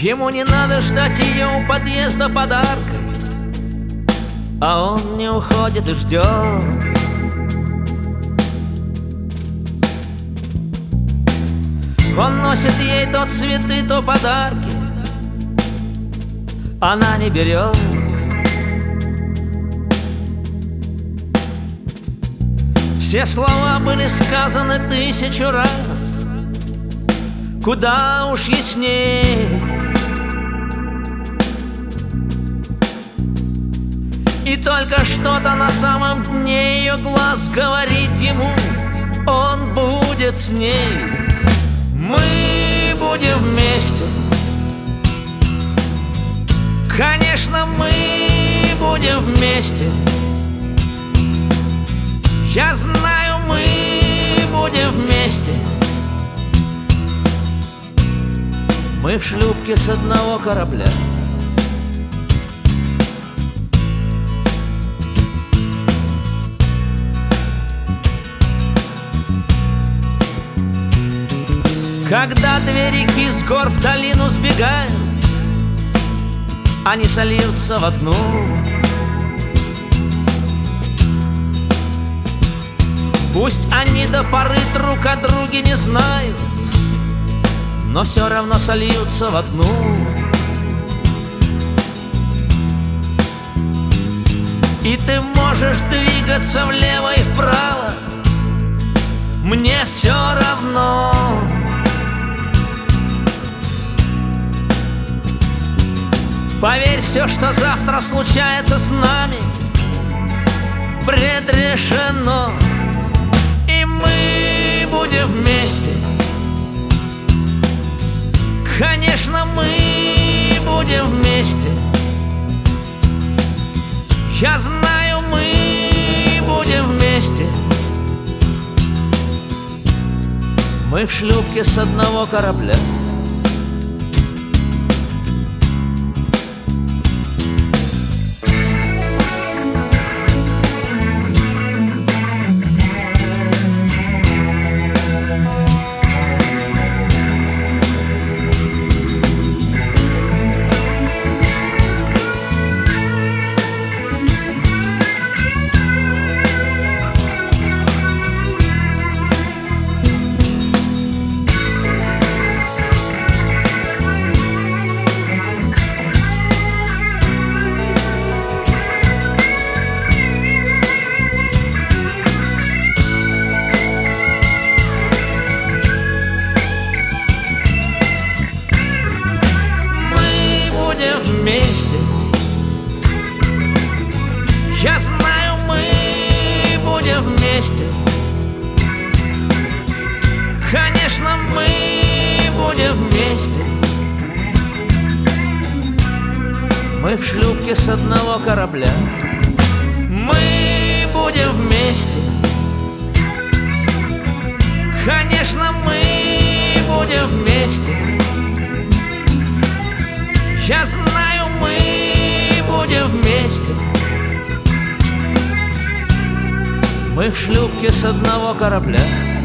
Ему не надо ждать ее у подъезда подаркой, а он не уходит и ждет. Он носит ей то цветы, то подарки, она не берет. Все слова были сказаны 1000 раз, куда уж ясней. И только что-то на самом дне ее глаз говорит ему: он будет с ней. Мы будем вместе, конечно, мы будем вместе. Я знаю, мы будем вместе. Мы в шлюпке с одного корабля. Когда две реки с гор в долину сбегают, они сольются в одну. Пусть они до поры друг о друге не знают, но все равно сольются в одну. И ты можешь двигаться влево и вправо, мне все равно. Поверь, все, что завтра случается с нами, предрешено. И мы будем вместе, конечно, мы будем вместе. Я знаю, мы будем вместе. Мы в шлюпке с одного корабля. Вместе. Я знаю, мы будем вместе. Конечно, мы будем вместе. Мы в шлюпке с одного корабля. Мы будем вместе. Конечно, мы будем вместе. Я знаю, мы будем вместе. Мы в шлюпке с одного корабля.